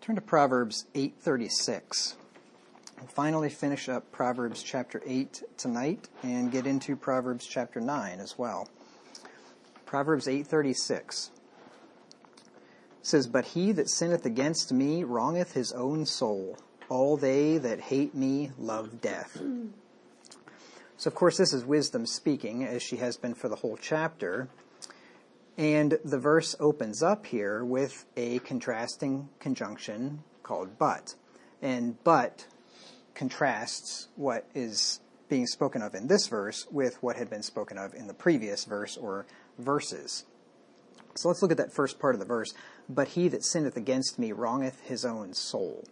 Turn to Proverbs 8:36. We'll finally finish up Proverbs chapter 8 tonight and get into Proverbs chapter 9 as well. Proverbs 8:36 says, "But he that sinneth against me wrongeth his own soul. All they that hate me love death." So, of course, this is wisdom speaking, as she has been for the whole chapter. And the verse opens up here with a contrasting conjunction called but. And but contrasts what is being spoken of in this verse with what had been spoken of in the previous verse or verses. So let's look at that first part of the verse. "But he that sinneth against me wrongeth his own soul."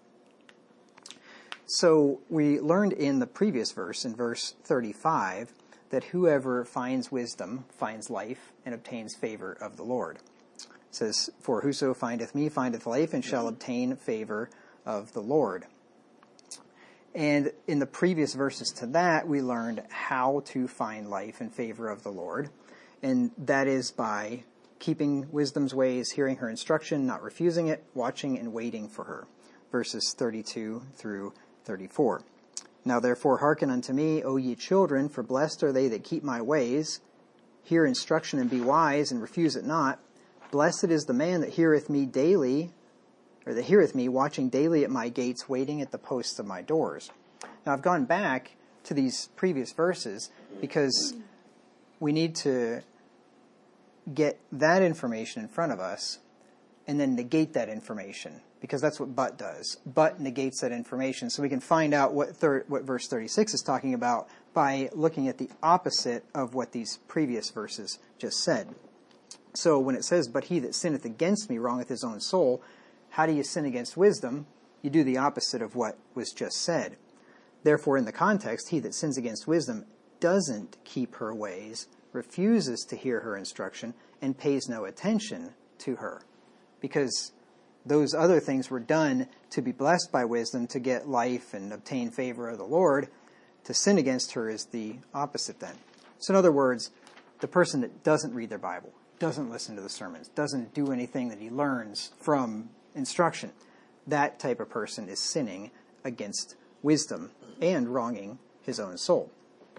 So we learned in the previous verse, in verse 35, that whoever finds wisdom finds life and obtains favor of the Lord. It says, "For whoso findeth me findeth life and shall obtain favor of the Lord." And in the previous verses to that, we learned how to find life and favor of the Lord. And that is by keeping wisdom's ways, hearing her instruction, not refusing it, watching and waiting for her. Verses 32 through 34. "Now therefore hearken unto me, O ye children, for blessed are they that keep my ways. Hear instruction and be wise, and refuse it not. Blessed is the man that heareth me daily, or that heareth me, watching daily at my gates, waiting at the posts of my doors." Now I've gone back to these previous verses because we need to get that information in front of us and then negate that information, because that's what but does. But negates that information. So we can find out what verse 36 is talking about by looking at the opposite of what these previous verses just said. So when it says, "But he that sinneth against me wrongeth his own soul," how do you sin against wisdom? You do the opposite of what was just said. Therefore, in the context, he that sins against wisdom doesn't keep her ways, refuses to hear her instruction, and pays no attention to her. Because those other things were done to be blessed by wisdom, to get life and obtain favor of the Lord. To sin against her is the opposite then. So in other words, the person that doesn't read their Bible, doesn't listen to the sermons, doesn't do anything that he learns from instruction, that type of person is sinning against wisdom and wronging his own soul.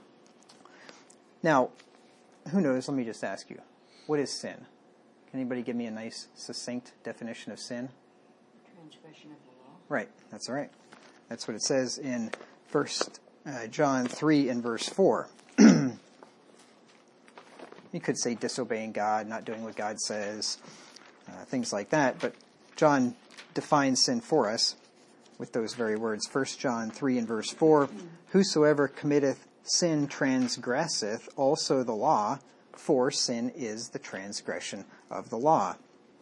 Now, who knows? Let me just ask you, what is sin? Can anybody give me a nice, succinct definition of sin? Transgression of the law. Right, that's all right. That's what it says in 1 John 3 and verse 4. You could say disobeying God, not doing what God says, things like that. But John defines sin for us with those very words. 1 John 3 and verse 4, "Whosoever committeth sin transgresseth also the law, for sin is the transgression of the law."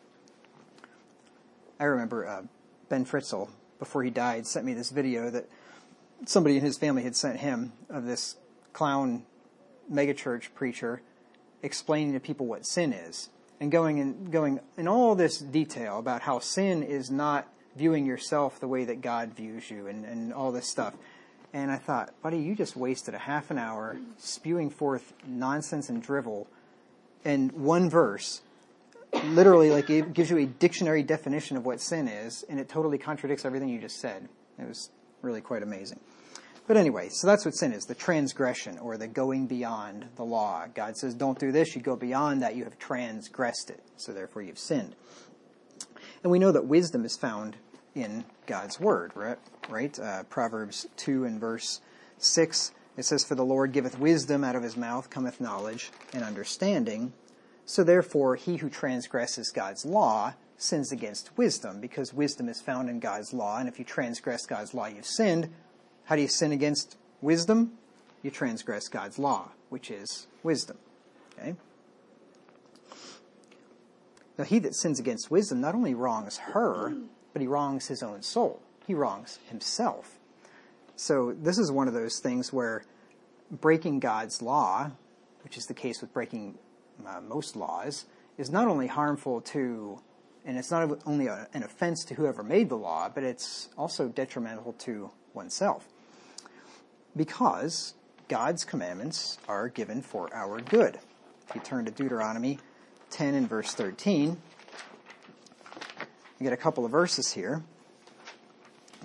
I remember Ben Fritzl, before he died, sent me this video that somebody in his family had sent him of this clown megachurch preacher explaining to people what sin is, and going in all this detail about how sin is not viewing yourself the way that God views you, and all this stuff. And I thought, buddy, you just wasted a half an hour spewing forth nonsense and drivel, and one verse literally it gives you a dictionary definition of what sin is, and it totally contradicts everything you just said. It was really quite amazing. But anyway, so that's what sin is, the transgression, or the going beyond the law. God says, don't do this, you go beyond that, you have transgressed it, so therefore you've sinned. And we know that wisdom is found in God's word, right? Proverbs 2 and verse 6, it says, "For the Lord giveth wisdom, out of his mouth cometh knowledge and understanding. So therefore he who transgresses God's law sins against wisdom," because wisdom is found in God's law, and if you transgress God's law, you've sinned. How do you sin against wisdom? You transgress God's law, which is wisdom. Okay? Now he that sins against wisdom not only wrongs her, but he wrongs his own soul. He wrongs himself. So this is one of those things where breaking God's law, which is the case with breaking most laws, is not only harmful to, and it's not only an offense to whoever made the law, but it's also detrimental to oneself. Because God's commandments are given for our good. If you turn to Deuteronomy 10 and verse 13, you get a couple of verses here.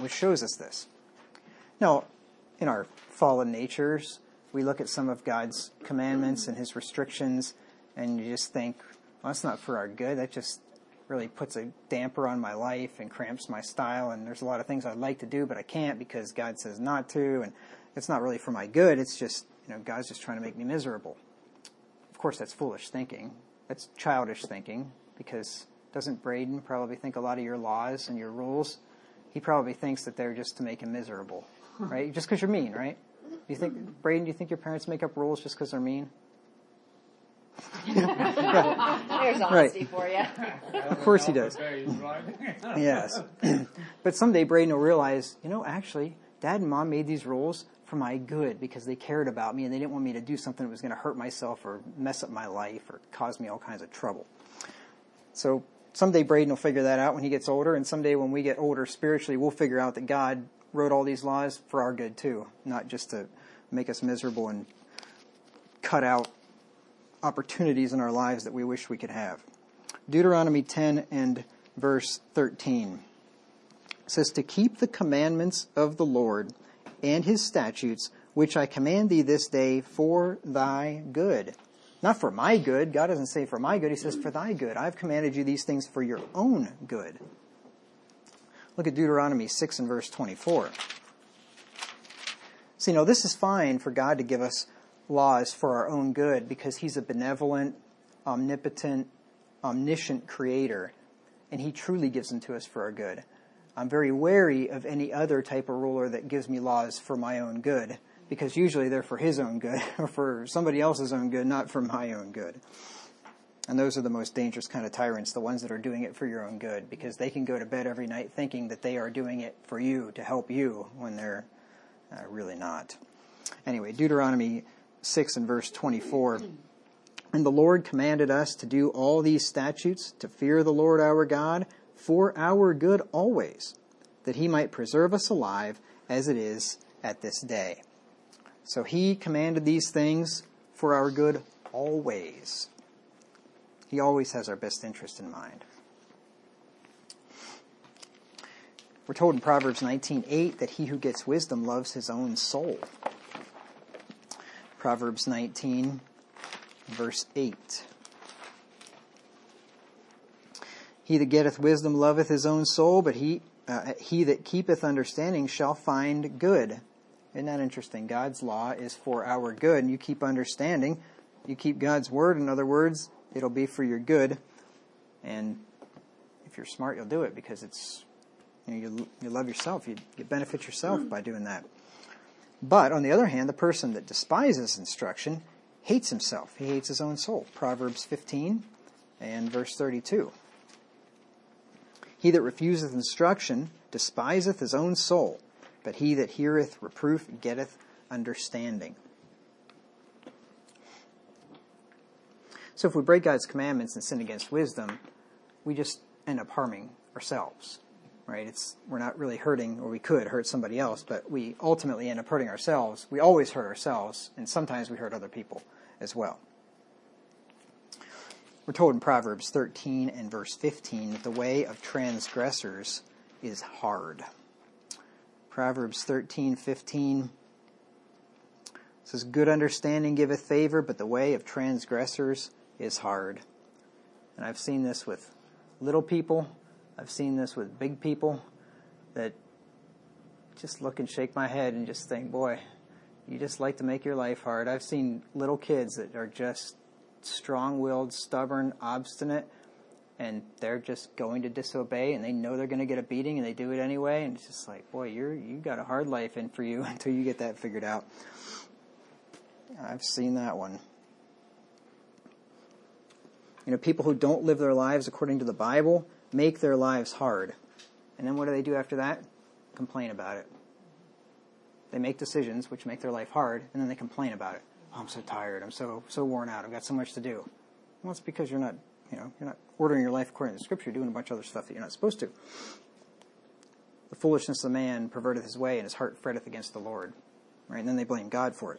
which shows us this. Now, in our fallen natures, we look at some of God's commandments and his restrictions, and you just think, well, that's not for our good. That just really puts a damper on my life and cramps my style, and there's a lot of things I'd like to do, but I can't because God says not to, and it's not really for my good. It's just, God's just trying to make me miserable. Of course, that's foolish thinking. That's childish thinking, because doesn't Braden probably think a lot of your laws and your rules? He probably thinks that they're just to make him miserable, right? Just because you're mean, right? Braden, do you think your parents make up rules just because they're mean? There's honesty for you. Of course he does. Yes. But someday Braden will realize, actually, Dad and Mom made these rules for my good because they cared about me and they didn't want me to do something that was going to hurt myself or mess up my life or cause me all kinds of trouble. So someday Braden will figure that out when he gets older, and someday when we get older spiritually, we'll figure out that God wrote all these laws for our good too, not just to make us miserable and cut out opportunities in our lives that we wish we could have. Deuteronomy 10 and verse 13 says, to keep the commandments of the Lord and his statutes, which I command thee this day for thy good. Not for my good. God doesn't say for my good. He says for thy good. I've commanded you these things for your own good. Look at Deuteronomy 6 and verse 24. So, this is fine for God to give us laws for our own good because he's a benevolent, omnipotent, omniscient creator, and he truly gives them to us for our good. I'm very wary of any other type of ruler that gives me laws for my own good, because usually they're for his own good or for somebody else's own good, not for my own good. And those are the most dangerous kind of tyrants, the ones that are doing it for your own good, because they can go to bed every night thinking that they are doing it for you, to help you, when they're really not. Anyway, Deuteronomy 6 and verse 24. And the Lord commanded us to do all these statutes, to fear the Lord our God, for our good always, that he might preserve us alive as it is at this day. So he commanded these things for our good always. He always has our best interest in mind. We're told in Proverbs 19:8 that he who gets wisdom loves his own soul. Proverbs 19, verse 8. He that getteth wisdom loveth his own soul, but he that keepeth understanding shall find good. Isn't that interesting? God's law is for our good, and you keep understanding. You keep God's word. In other words, it'll be for your good. And if you're smart, you'll do it because it's, you love yourself. You benefit yourself by doing that. But on the other hand, the person that despises instruction hates himself. He hates his own soul. Proverbs 15 and verse 32. He that refuseth instruction despiseth his own soul, but he that heareth reproof getteth understanding. So if we break God's commandments and sin against wisdom, we just end up harming ourselves, right? We're not really hurting, or we could hurt somebody else, but we ultimately end up hurting ourselves. We always hurt ourselves, and sometimes we hurt other people as well. We're told in Proverbs 13 and verse 15 that the way of transgressors is hard. Proverbs 13:15 says, good understanding giveth favor, but the way of transgressors is hard. And I've seen this with little people. I've seen this with big people that just look and shake my head and just think, boy, you just like to make your life hard. I've seen little kids that are just strong-willed, stubborn, obstinate, and they're just going to disobey, and they know they're going to get a beating, and they do it anyway. And it's just like, boy, you got a hard life in for you until you get that figured out. I've seen that one. People who don't live their lives according to the Bible make their lives hard. And then what do they do after that? Complain about it. They make decisions which make their life hard, and then they complain about it. Oh, I'm so tired. I'm so worn out. I've got so much to do. Well, it's because you're not ordering your life according to the Scripture. You're doing a bunch of other stuff that you're not supposed to. The foolishness of man perverteth his way, and his heart fretteth against the Lord. Right? And then they blame God for it.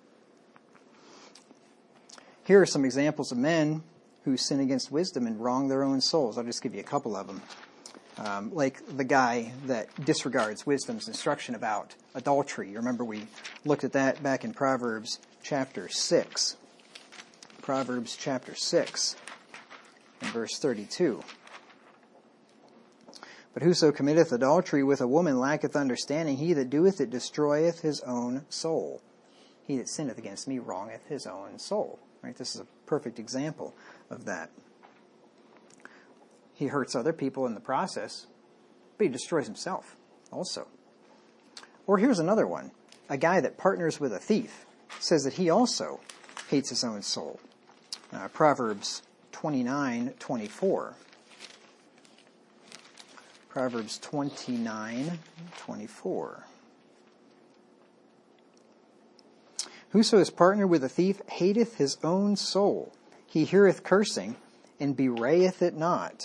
Here are some examples of men who sin against wisdom and wrong their own souls. I'll just give you a couple of them. Like the guy that disregards wisdom's instruction about adultery. You remember we looked at that back in Proverbs chapter 6. Proverbs chapter 6 and verse 32. But whoso committeth adultery with a woman lacketh understanding. He that doeth it destroyeth his own soul. He that sinneth against me wrongeth his own soul. Right? This is a perfect example of that. He hurts other people in the process, but he destroys himself also. Or here's another one. A guy that partners with a thief says that he also hates his own soul. Proverbs 29:24. Proverbs 29:24. Whoso is partnered with a thief hateth his own soul. He heareth cursing, and bewrayeth it not.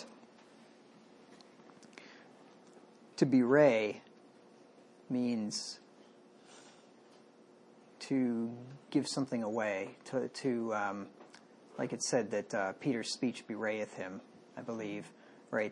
To bewray means to give something away, like it said that Peter's speech bewrayeth him, I believe, right?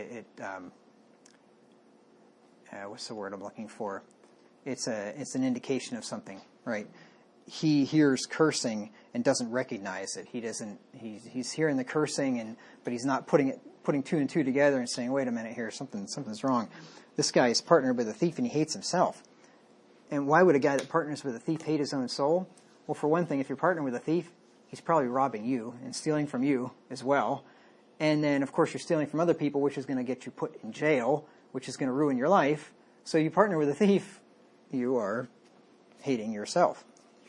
What's the word I'm looking for? It's an indication of something, right? He hears cursing and doesn't recognize it. He's hearing the cursing but he's not putting two and two together and saying, wait a minute here, something's wrong. This guy is partnered with a thief and he hates himself. And why would a guy that partners with a thief hate his own soul? Well, for one thing, if you're partnering with a thief, he's probably robbing you and stealing from you as well. And then, of course, you're stealing from other people, which is going to get you put in jail, which is going to ruin your life. So you partner with a thief, you are hating yourself.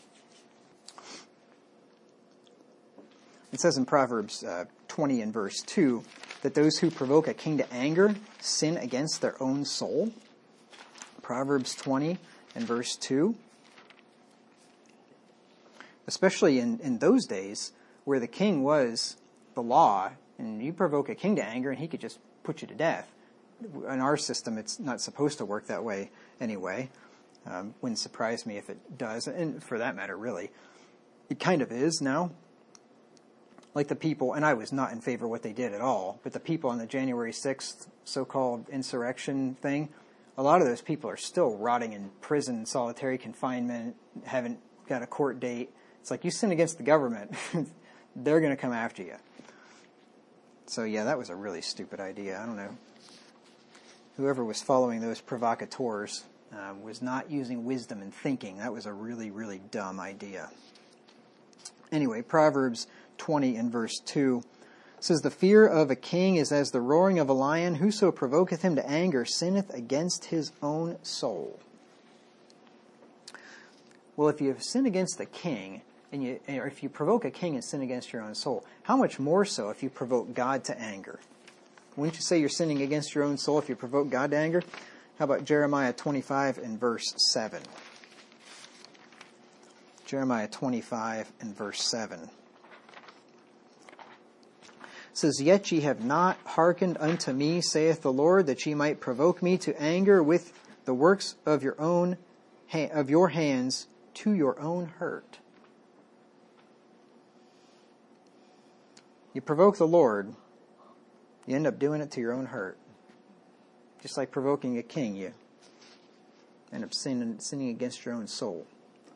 It says in Proverbs 20 and verse 2 that those who provoke a king to anger sin against their own soul. Proverbs 20 and verse 2. Especially in those days where the king was the law, and you provoke a king to anger and he could just put you to death. In our system, it's not supposed to work that way anyway. Wouldn't surprise me if it does, and for that matter, really. It kind of is now. Like the people, and I was not in favor of what they did at all, but the people on the January 6th so-called insurrection thing, a lot of those people are still rotting in prison, solitary confinement, haven't got a court date. It's like you sin against the government, they're going to come after you. So yeah, that was a really stupid idea. I don't know. Whoever was following those provocateurs was not using wisdom and thinking. That was a really, really dumb idea. Anyway, Proverbs 20 and verse 2 says, the fear of a king is as the roaring of a lion. Whoso provoketh him to anger sinneth against his own soul. Well, if you sin against the king, or if you provoke a king and sin against your own soul, how much more so if you provoke God to anger? Wouldn't you say you're sinning against your own soul if you provoke God to anger? How about Jeremiah 25 and verse 7? Jeremiah 25 and verse 7. It says, yet ye have not hearkened unto me, saith the Lord, that ye might provoke me to anger with the works of your hands to your own hurt. You provoke the Lord, you end up doing it to your own hurt. Just like provoking a king, you end up sinning against your own soul.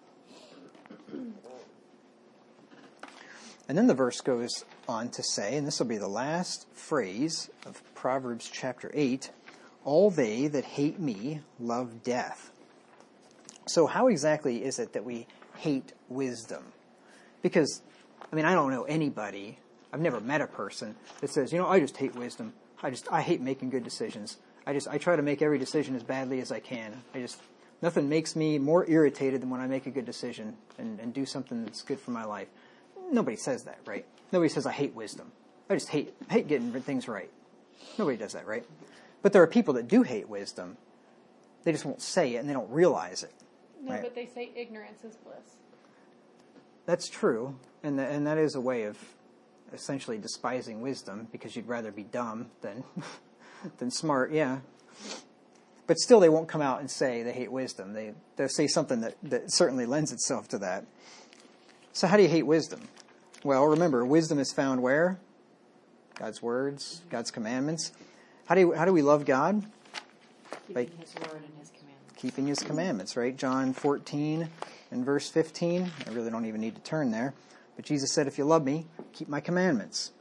And then the verse goes on to say, and this will be the last phrase of Proverbs chapter 8, all they that hate me love death. So how exactly is it that we hate wisdom? Because, I don't know anybody, I've never met a person that says, I just hate wisdom. I hate making good decisions. I try to make every decision as badly as I can. Nothing makes me more irritated than when I make a good decision and do something that's good for my life. Nobody says that, right? Nobody says, I hate wisdom. I just hate getting things right. Nobody does that, right? But there are people that do hate wisdom. They just won't say it and they don't realize it. No, right? But they say ignorance is bliss. That's true. And that is a way of essentially despising wisdom because you'd rather be dumb than smart, yeah. But still they won't come out and say they hate wisdom. They'll say something that certainly lends itself to that. So how do you hate wisdom? Well, remember, wisdom is found where? God's words, God's commandments. How do we love God? Keeping His word and His commandments. Keeping His commandments, right? John 14 and verse 15. I really don't even need to turn there. But Jesus said, if you love me, keep my commandments.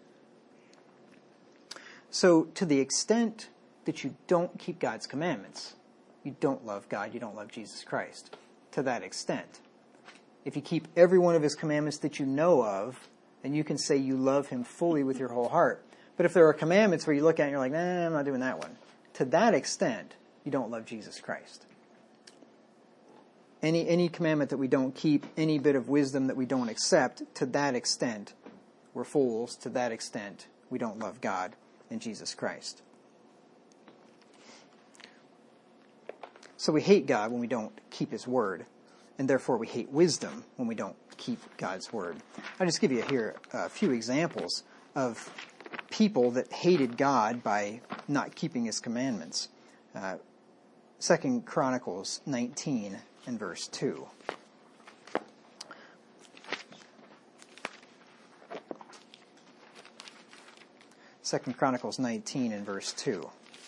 So to the extent that you don't keep God's commandments, you don't love God, you don't love Jesus Christ. To that extent. If you keep every one of His commandments that you know of, then you can say you love Him fully with your whole heart. But if there are commandments where you look at it and you're like, nah, I'm not doing that one. To that extent, you don't love Jesus Christ. Any commandment that we don't keep, any bit of wisdom that we don't accept, to that extent, we're fools. To that extent, we don't love God and Jesus Christ. So we hate God when we don't keep His word, and therefore we hate wisdom when we don't keep God's word. I'll just give you here a few examples of people that hated God by not keeping His commandments. 2 Chronicles 19 and verse 2. Second Chronicles 19 and verse 2.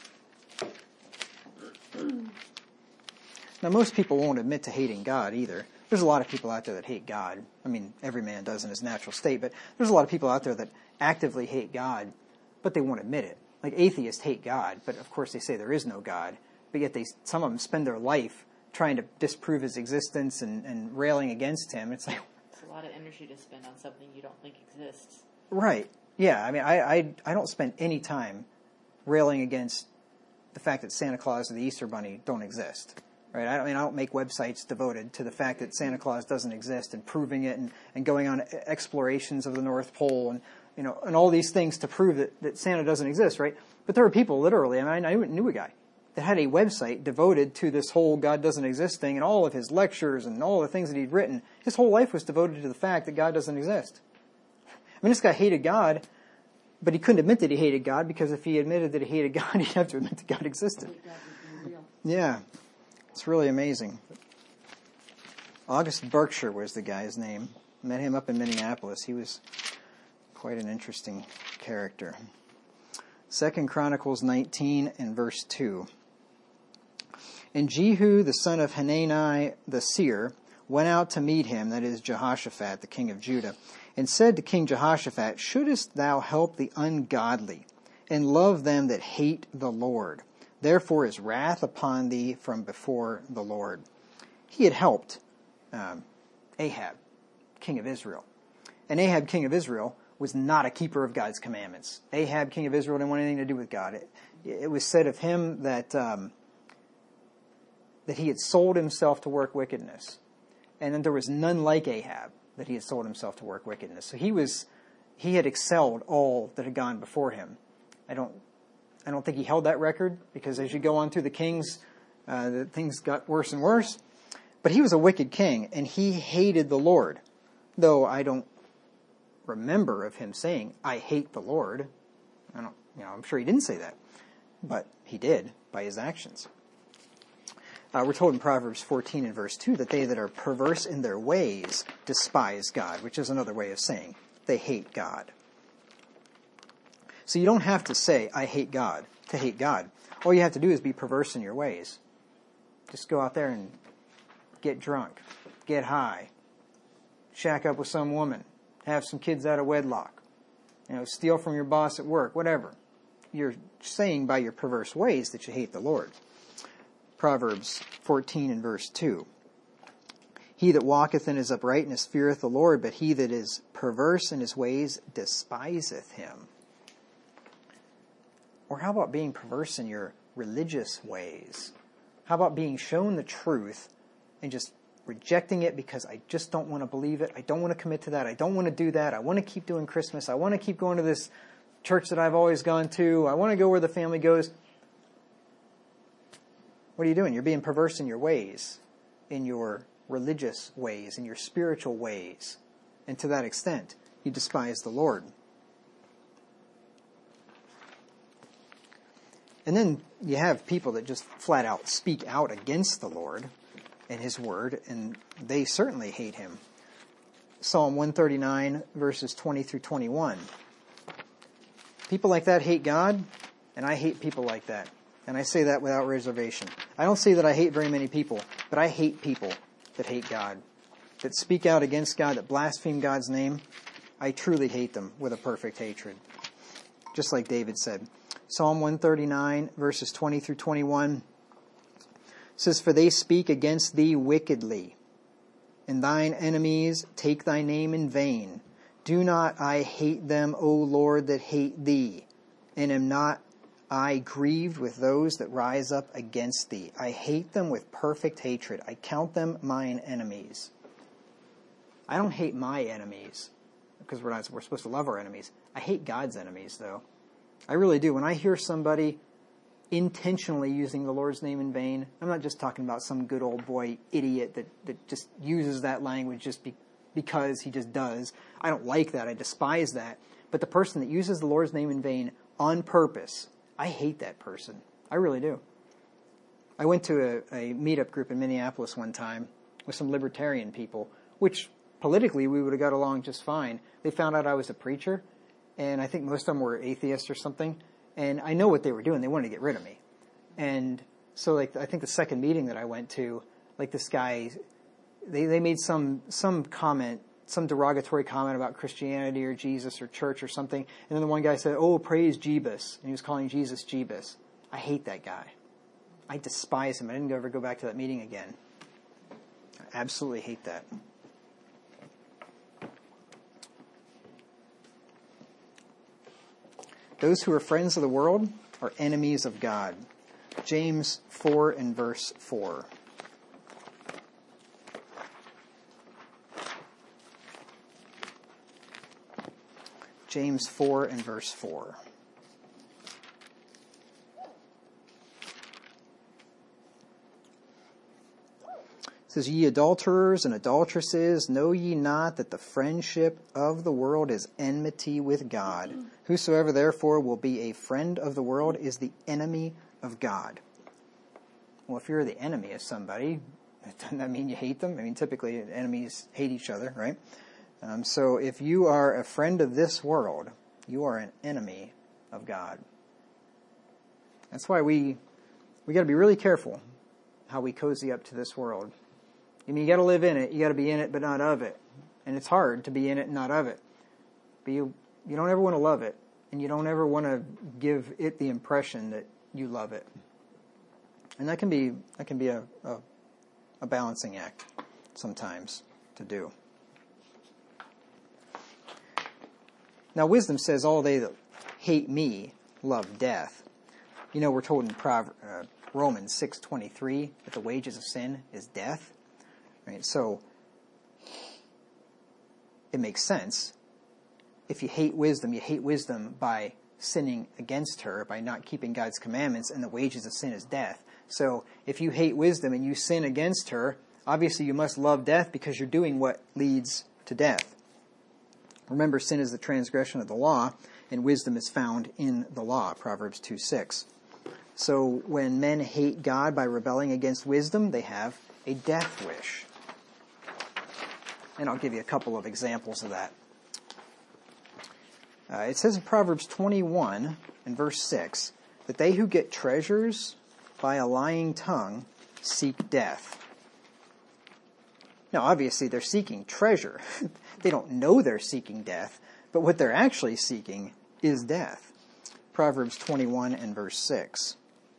Now, most people won't admit to hating God either. There's a lot of people out there that hate God. I mean, every man does in his natural state, but there's a lot of people out there that actively hate God, but they won't admit it. Like atheists hate God, but of course they say there is no God, but yet some of them spend their life trying to disprove His existence and railing against Him. It's like... It's a lot of energy to spend on something you don't think exists. Right. Yeah, I mean, I don't spend any time railing against the fact that Santa Claus or the Easter Bunny don't exist. Right? I don't make websites devoted to the fact that Santa Claus doesn't exist and proving it and going on explorations of the North Pole and all these things to prove that Santa doesn't exist, right? But there are people literally, I knew a guy that had a website devoted to this whole God doesn't exist thing, and all of his lectures and all the things that he'd written. His whole life was devoted to the fact that God doesn't exist. I mean, this guy hated God, but he couldn't admit that he hated God, because if he admitted that he hated God, he'd have to admit that God existed. Yeah. It's really amazing. August Berkshire was the guy's name. Met him up in Minneapolis. He was quite an interesting character. 2 Chronicles 19 and verse 2. And Jehu, the son of Hanani the seer, went out to meet him, that is Jehoshaphat, the king of Judah, and said to King Jehoshaphat, shouldest thou help the ungodly, and love them that hate the Lord? Therefore is wrath upon thee from before the Lord. He had helped Ahab, king of Israel. And Ahab, king of Israel, was not a keeper of God's commandments. Ahab, king of Israel, didn't want anything to do with God. It was said of him that he had sold himself to work wickedness. And then there was none like Ahab, that he had sold himself to work wickedness. So he had excelled all that had gone before him. I don't think he held that record, because as you go on through the kings, the things got worse and worse. But he was a wicked king, and he hated the Lord. Though I don't remember of him saying, I hate the Lord. I'm sure he didn't say that. But he did by his actions. We're told in Proverbs 14 and verse 2 that they that are perverse in their ways despise God, which is another way of saying they hate God. So you don't have to say, I hate God, to hate God. All you have to do is be perverse in your ways. Just go out there and get drunk, get high, shack up with some woman, have some kids out of wedlock, steal from your boss at work, whatever. You're saying by your perverse ways that you hate the Lord. Proverbs 14 and verse 2. He that walketh in his uprightness feareth the Lord, but he that is perverse in his ways despiseth him. Or how about being perverse in your religious ways? How about being shown the truth and just rejecting it because I just don't want to believe it. I don't want to commit to that. I don't want to do that. I want to keep doing Christmas. I want to keep going to this church that I've always gone to. I want to go where the family goes. What are you doing? You're being perverse in your ways, in your religious ways, in your spiritual ways. And to that extent, you despise the Lord. And then you have people that just flat out speak out against the Lord and His Word, and they certainly hate Him. Psalm 139, verses 20 through 21. People like that hate God. And I hate people like that. And I say that without reservation. I don't say that I hate very many people, but I hate people that hate God, that speak out against God, that blaspheme God's name. I truly hate them with a perfect hatred. Just like David said. Psalm 139, verses 20 through 21 says, "For they speak against thee wickedly, and thine enemies take thy name in vain. Do not I hate them, O Lord, that hate thee? And am not I grieved with those that rise up against thee? I hate them with perfect hatred. I count them mine enemies." I don't hate my enemies, because we're supposed to love our enemies. I hate God's enemies, though. I really do. When I hear somebody intentionally using the Lord's name in vain, I'm not just talking about some good old boy idiot that just uses that language just because he just does. I don't like that. I despise that. But the person that uses the Lord's name in vain on purpose, I hate that person. I really do. I went to a meetup group in Minneapolis one time with some libertarian people, which politically we would have got along just fine. They found out I was a preacher, and I think most of them were atheists or something. And I know what they were doing. They wanted to get rid of me. And so, I think the second meeting that I went to, this guy, they made some comment, some derogatory comment about Christianity or Jesus or church or something. And then the one guy said, "Oh, praise Jeebus." And he was calling Jesus Jeebus. I hate that guy. I despise him. I didn't ever go back to that meeting again. I absolutely hate that. Those who are friends of the world are enemies of God. James 4 and verse 4. James 4 and verse 4. It says, "Ye adulterers and adulteresses, know ye not that the friendship of the world is enmity with God? Whosoever therefore will be a friend of the world is the enemy of God." Well, if you're the enemy of somebody, doesn't that mean you hate them? I mean, typically enemies hate each other, right? So if you are a friend of this world, you are an enemy of God. That's why we got to be really careful how we cozy up to this world. I mean, you got to live in it. You got to be in it, but not of it. And it's hard to be in it and not of it. But you don't ever want to love it, and you don't ever want to give it the impression that you love it. And that can be a balancing act sometimes to do. Now, wisdom says, "All they that hate me love death." You know, we're told in Romans 6:23 that the wages of sin is death. Right? So it makes sense. If you hate wisdom by sinning against her, by not keeping God's commandments, and the wages of sin is death. So if you hate wisdom and you sin against her, obviously you must love death because you're doing what leads to death. Remember, sin is the transgression of the law, and wisdom is found in the law, Proverbs 2:6. So when men hate God by rebelling against wisdom, they have a death wish. And I'll give you a couple of examples of that. It says in Proverbs 21 and verse 6 that they who get treasures by a lying tongue seek death. Now, obviously, they're seeking treasure. They don't know they're seeking death, but what they're actually seeking is death. Proverbs 21 and verse 6.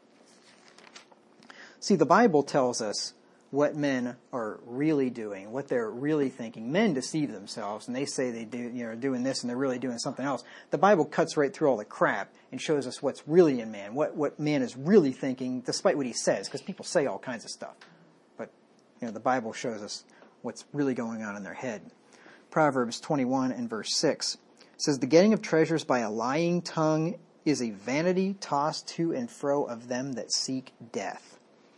See, the Bible tells us what men are really doing, what they're really thinking. Men deceive themselves, and they say they do, doing this, and they're really doing something else. The Bible cuts right through all the crap and shows us what's really in man, what man is really thinking, despite what he says, because people say all kinds of stuff. But the Bible shows us what's really going on in their head. Proverbs 21 and verse 6 says, "The getting of treasures by a lying tongue is a vanity tossed to and fro of them that seek death."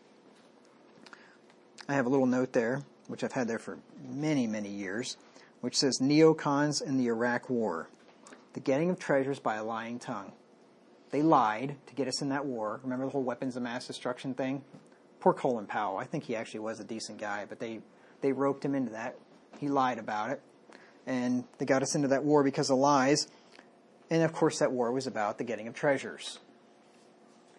I have a little note there, which I've had there for many, many years, which says neocons in the Iraq War. The getting of treasures by a lying tongue. They lied to get us in that war. Remember the whole weapons of mass destruction thing? Poor Colin Powell. I think he actually was a decent guy, but they roped him into that. He lied about it. And they got us into that war because of lies. And of course that war was about the getting of treasures.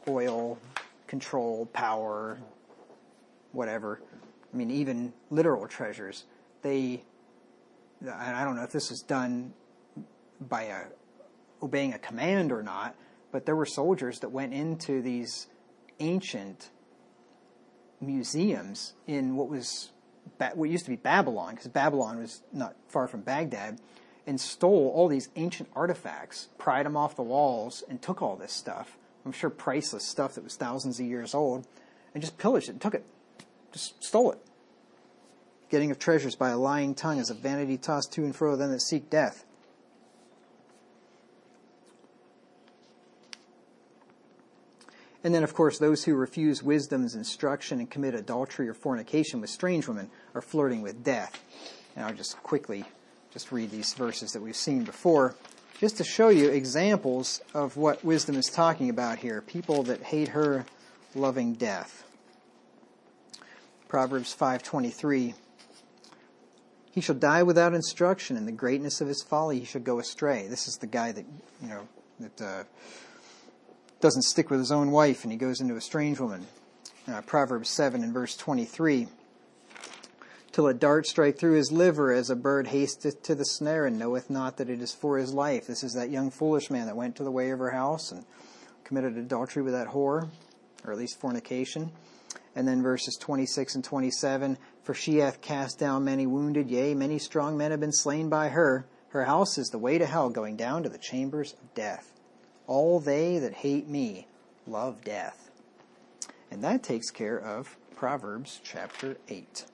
oil, control, power, whatever. I mean, even literal treasures. I don't know if this is done by obeying a command or not, but there were soldiers that went into these ancient museums in what used to be Babylon, because Babylon was not far from Baghdad, and stole all these ancient artifacts, pried them off the walls, and took all this stuff. I'm sure priceless stuff that was thousands of years old, and just pillaged it and took it. Just stole it. Getting of treasures by a lying tongue is a vanity tossed to and fro of them that seek death. And then, of course, those who refuse wisdom's instruction and commit adultery or fornication with strange women are flirting with death. And I'll just quickly read these verses that we've seen before, just to show you examples of what wisdom is talking about here. People that hate her, loving death. Proverbs 5:23. He shall die without instruction, in the greatness of his folly he shall go astray. This is the guy that, doesn't stick with his own wife and he goes into a strange woman. Proverbs 7 and verse 23. Till a dart strike through his liver, as a bird hasteth to the snare, and knoweth not that it is for his life. This is that young foolish man that went to the way of her house and committed adultery with that whore, or at least fornication. And then verses 26 and 27, for she hath cast down many wounded, yea, many strong men have been slain by her. Her house is the way to hell, going down to the chambers of death. All they that hate me love death. And that takes care of Proverbs chapter 8.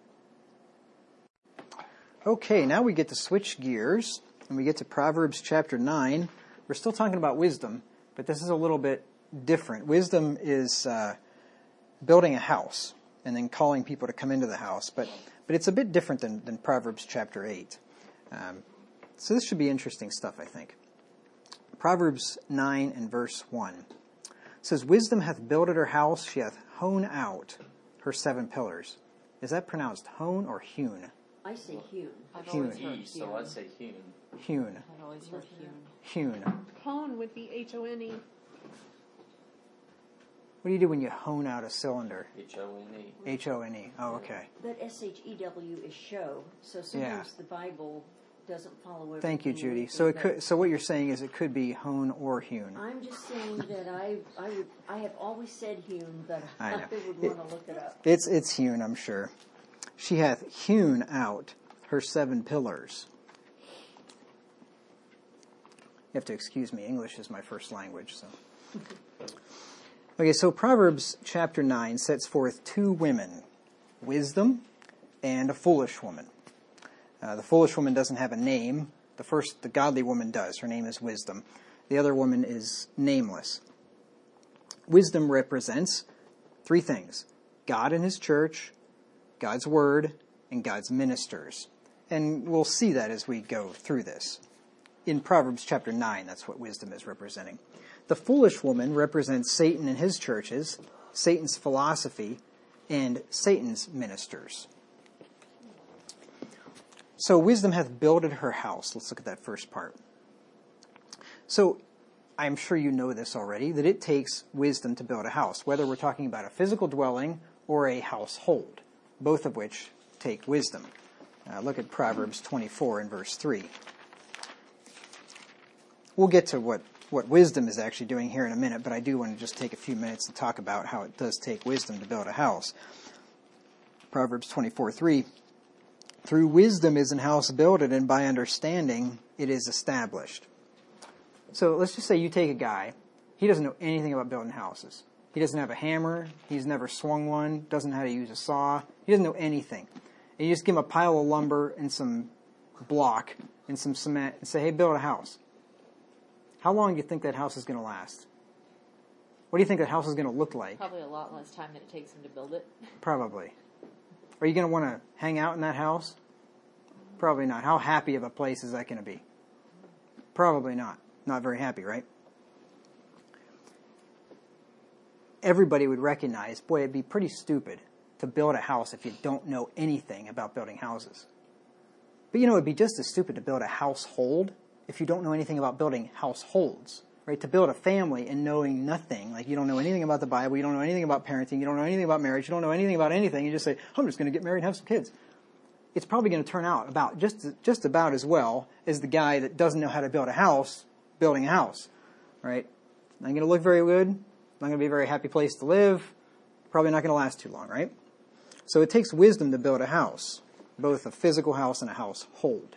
Okay, now we get to switch gears, and we get to Proverbs chapter 9. We're still talking about wisdom, but this is a little bit different. Wisdom is building a house and then calling people to come into the house, but it's a bit different than Proverbs chapter 8. So this should be interesting stuff, I think. Proverbs 9 and verse 1 says, wisdom hath builded her house, she hath hewn out her 7 pillars. Is that pronounced hone or hewn? I say hewn. I've Hewn. always heard So I'd say hewn. Hewn. I've always heard hewn. Hewn. Hone would be H-O-N-E. What do you do when you hone out a cylinder? H-O-N-E. H-O-N-E. Oh, okay. But S-H-E-W is show, so sometimes the Bible doesn't follow everything. Thank you, Judy. that- So what you're saying is it could be hone or hewn. I'm just saying that I have always said hewn, but I I know. would want to look it up. It's hewn, I'm sure. She hath hewn out her 7 pillars. You have to excuse me. English is my first language, so. Okay, so Proverbs chapter 9 sets forth 2 women, wisdom and a foolish woman. The foolish woman doesn't have a name. The godly woman does. Her name is wisdom. The other woman is nameless. Wisdom represents 3 things: God and his church, God's word, and God's ministers. And we'll see that as we go through this. In Proverbs chapter 9, that's what wisdom is representing. The foolish woman represents Satan and his churches, Satan's philosophy, and Satan's ministers. So wisdom hath builded her house. Let's look at that first part. So I'm sure you know this already, that it takes wisdom to build a house, whether we're talking about a physical dwelling or a household, both of which take wisdom. Look at Proverbs 24 and verse 3. We'll get to what wisdom is actually doing here in a minute, but I do want to just take a few minutes to talk about how it does take wisdom to build a house. Proverbs 24:3. Through wisdom is an house builded, and by understanding it is established. So let's just say you take a guy, he doesn't know anything about building houses. He doesn't have a hammer, he's never swung one, doesn't know how to use a saw, he doesn't know anything. And you just give him a pile of lumber and some block and some cement and say, hey, build a house. How long do you think that house is going to last? What do you think that house is going to look like? Probably a lot less time than it takes him to build it. Probably. Are you going to want to hang out in that house? Probably not. How happy of a place is that going to be? Probably not. Not very happy, right? Everybody would recognize, boy, it'd be pretty stupid to build a house if you don't know anything about building houses. But it'd be just as stupid to build a household if you don't know anything about building households. right? To build a family and knowing nothing, like you don't know anything about the Bible, you don't know anything about parenting, you don't know anything about marriage, you don't know anything about anything, you just say, I'm just going to get married and have some kids. It's probably going to turn out about just about as well as the guy that doesn't know how to build a house, building a house, right? Not going to look very good, not going to be a very happy place to live, probably not going to last too long, right? So it takes wisdom to build a house, both a physical house and a household.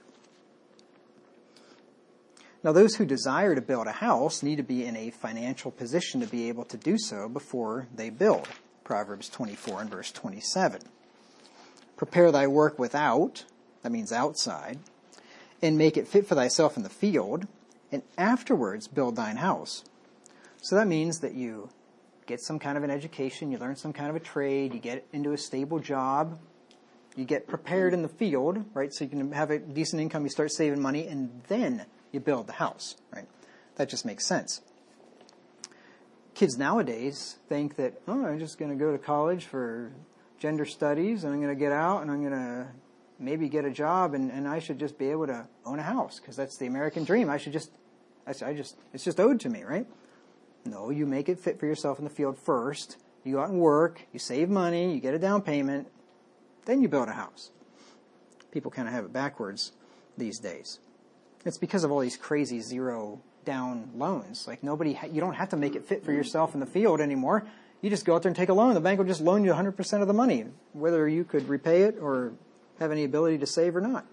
Now, those who desire to build a house need to be in a financial position to be able to do so before they build. Proverbs 24 and verse 27. Prepare thy work without, that means outside, and make it fit for thyself in the field, and afterwards build thine house. So that means that you get some kind of an education, you learn some kind of a trade, you get into a stable job, you get prepared in the field, right, so you can have a decent income, you start saving money, and then you build the house, right? That just makes sense. Kids nowadays think that, I'm just going to go to college for gender studies, and I'm going to get out, and I'm going to maybe get a job, and I should just be able to own a house, because that's the American dream. it's just owed to me, right? No, you make it fit for yourself in the field first. You go out and work, you save money, you get a down payment, then you build a house. People kind of have it backwards these days. It's because of all these crazy zero down loans. Like you don't have to make it fit for yourself in the field anymore. You just go out there and take a loan. The bank will just loan you 100% of the money, whether you could repay it or have any ability to save or not.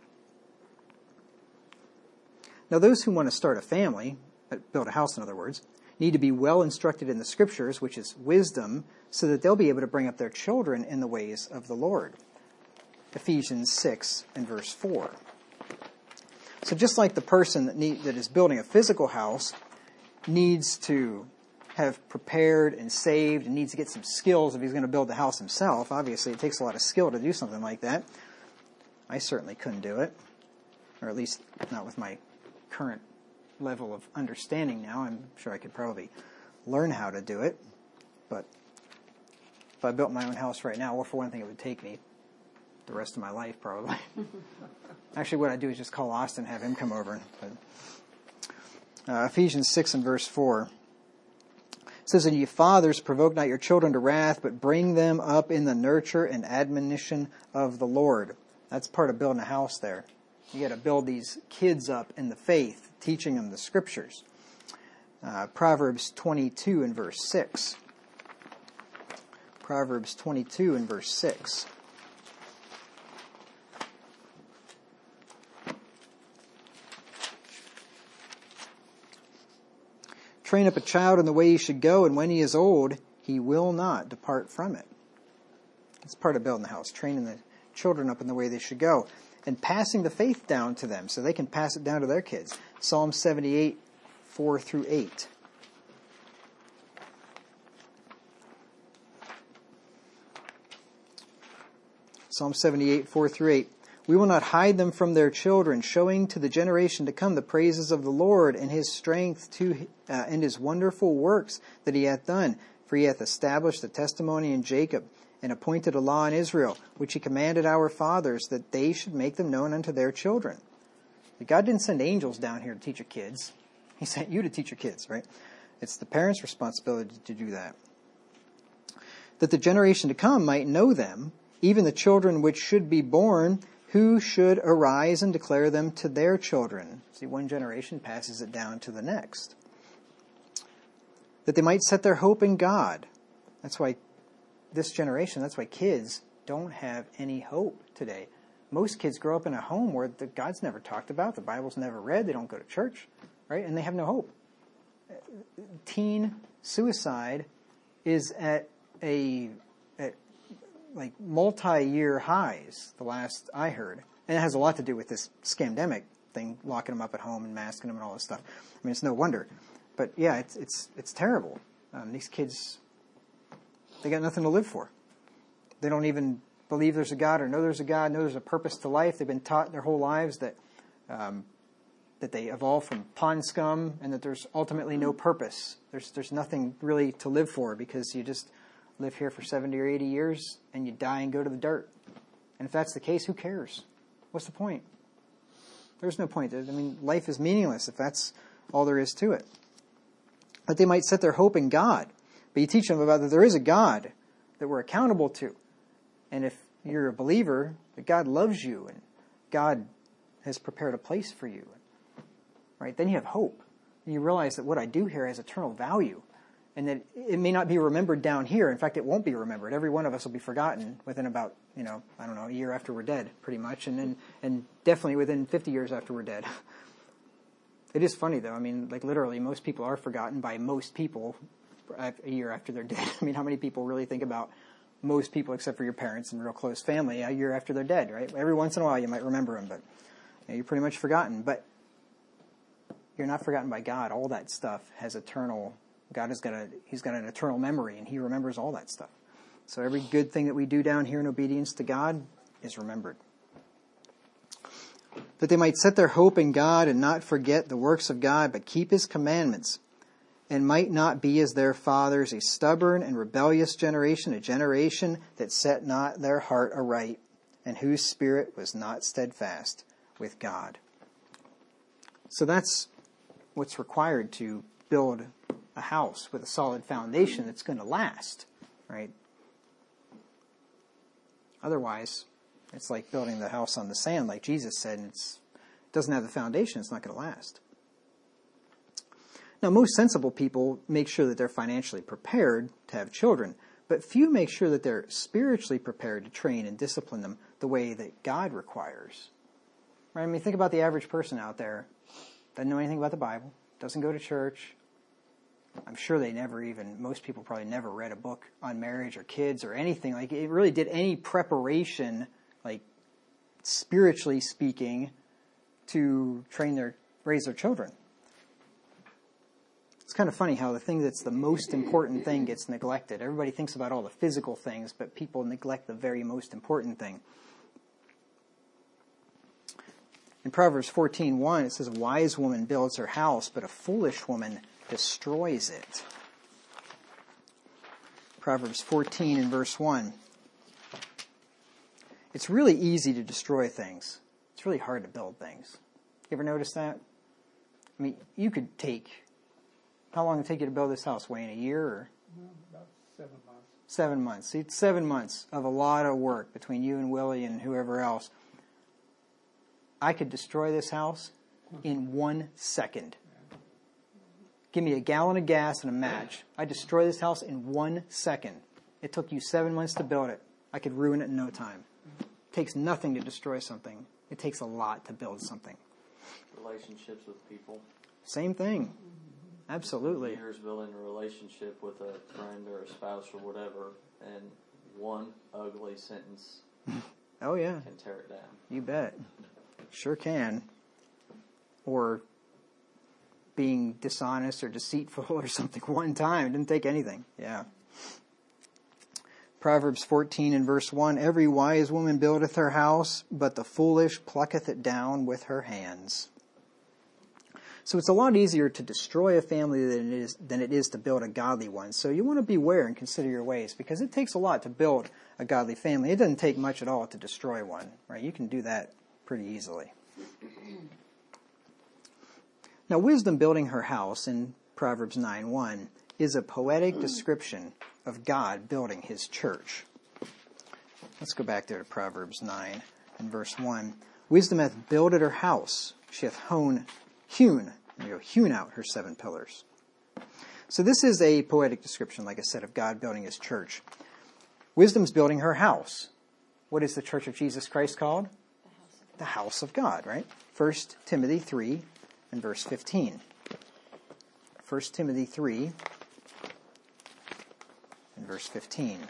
Now, those who want to start a family, build a house in other words, need to be well instructed in the Scriptures, which is wisdom, so that they'll be able to bring up their children in the ways of the Lord. Ephesians 6 and verse 4. So just like the person that is building a physical house needs to have prepared and saved and needs to get some skills if he's going to build the house himself, obviously it takes a lot of skill to do something like that. I certainly couldn't do it, or at least not with my current level of understanding now. I'm sure I could probably learn how to do it, but if I built my own house right now, well, for one thing, it would take me the rest of my life probably. Actually, what I do is just call Austin, have him come over. But, Ephesians 6 and verse 4 says, And ye fathers, provoke not your children to wrath, but bring them up in the nurture and admonition of the Lord. That's part of building a house there. You got to build these kids up in the faith, teaching them the Scriptures. Proverbs 22 and verse 6. Proverbs 22 and verse 6. Train up a child in the way he should go, and when he is old, he will not depart from it. It's part of building the house, training the children up in the way they should go, and passing the faith down to them so they can pass it down to their kids. Psalm 78, 4 through 8. Psalm 78, 4 through 8. We will not hide them from their children, showing to the generation to come the praises of the Lord and his strength and his wonderful works that he hath done. For he hath established a testimony in Jacob, and appointed a law in Israel, which he commanded our fathers, that they should make them known unto their children. God didn't send angels down here to teach your kids. He sent you to teach your kids, right? It's the parents' responsibility to do that. That the generation to come might know them, even the children which should be born, who should arise and declare them to their children. See, one generation passes it down to the next. That they might set their hope in God. That's why this generation, that's why kids don't have any hope today. Most kids grow up in a home where God's never talked about, the Bible's never read, they don't go to church, right? And they have no hope. Teen suicide is at multi-year highs, the last I heard. And it has a lot to do with this scamdemic thing, locking them up at home and masking them and all this stuff. I mean, it's no wonder. But yeah, it's terrible. These kids, they got nothing to live for. They don't even believe there's a God or know there's a God, know there's a purpose to life. They've been taught their whole lives that they evolved from pond scum and that there's ultimately no purpose. There's nothing really to live for because you just live here for 70 or 80 years and you die and go to the dirt. And if that's the case, who cares? What's the point? There's no point. I mean, life is meaningless if that's all there is to it. But they might set their hope in God. But you teach them about that there is a God that we're accountable to. And if you're a believer, that God loves you and God has prepared a place for you, right? Then you have hope. And you realize that what I do here has eternal value. And that it may not be remembered down here. In fact, it won't be remembered. Every one of us will be forgotten within about, a year after we're dead, pretty much. And definitely within 50 years after we're dead. It is funny, though. I mean, like literally, most people are forgotten by most people a year after they're dead. I mean, how many people really think about most people, except for your parents and real close family, a year after they're dead, right? Every once in a while you might remember them, but you're pretty much forgotten. But you're not forgotten by God. All that stuff has eternal. God He's got an eternal memory, and He remembers all that stuff. So every good thing that we do down here in obedience to God is remembered. That they might set their hope in God and not forget the works of God, but keep His commandments, and might not be as their fathers, a stubborn and rebellious generation, a generation that set not their heart aright, and whose spirit was not steadfast with God. So that's what's required to build a house with a solid foundation that's going to last, right? Otherwise, it's like building the house on the sand, like Jesus said, and it doesn't have the foundation, it's not going to last. Now, most sensible people make sure that they're financially prepared to have children, but few make sure that they're spiritually prepared to train and discipline them the way that God requires. Right? I mean, think about the average person out there. Doesn't know anything about the Bible, doesn't go to church. I'm sure most people probably never read a book on marriage or kids or anything. Like, it really did any preparation, like, spiritually speaking, to raise their children. It's kind of funny how the thing that's the most important thing gets neglected. Everybody thinks about all the physical things, but people neglect the very most important thing. In Proverbs 14:1, it says, "A wise woman builds her house, but a foolish woman destroys it." Proverbs 14 and verse 1. It's really easy to destroy things. It's really hard to build things. You ever notice that? I mean, you could take... How long did it take you to build this house, Wayne? A year? Or? About 7 months. 7 months. See, it's 7 months of a lot of work between you and Willie and whoever else. I could destroy this house in 1 second. Give me a gallon of gas and a match. I destroy this house in 1 second. It took you 7 months to build it. I could ruin it in no time. It takes nothing to destroy something. It takes a lot to build something. Relationships with people. Same thing. Absolutely. Years building a relationship with a friend or a spouse or whatever, and one ugly sentence Oh, yeah. can tear it down. You bet. Sure can. Or being dishonest or deceitful or something one time. It didn't take anything. Yeah. Proverbs 14 and verse 1, "Every wise woman buildeth her house, but the foolish plucketh it down with her hands." So it's a lot easier to destroy a family than it is to build a godly one. So you want to beware and consider your ways, because it takes a lot to build a godly family. It doesn't take much at all to destroy one, right? You can do that pretty easily. Now, wisdom building her house in Proverbs 9:1 is a poetic description of God building His church. Let's go back there to Proverbs 9 and verse 1. "Wisdom hath builded her house. She hath hewn out her 7 pillars." So this is a poetic description, like I said, of God building His church. Wisdom's building her house. What is the church of Jesus Christ called? The house of God, right? 1 Timothy 3 and verse 15. 1 Timothy 3 and verse 15.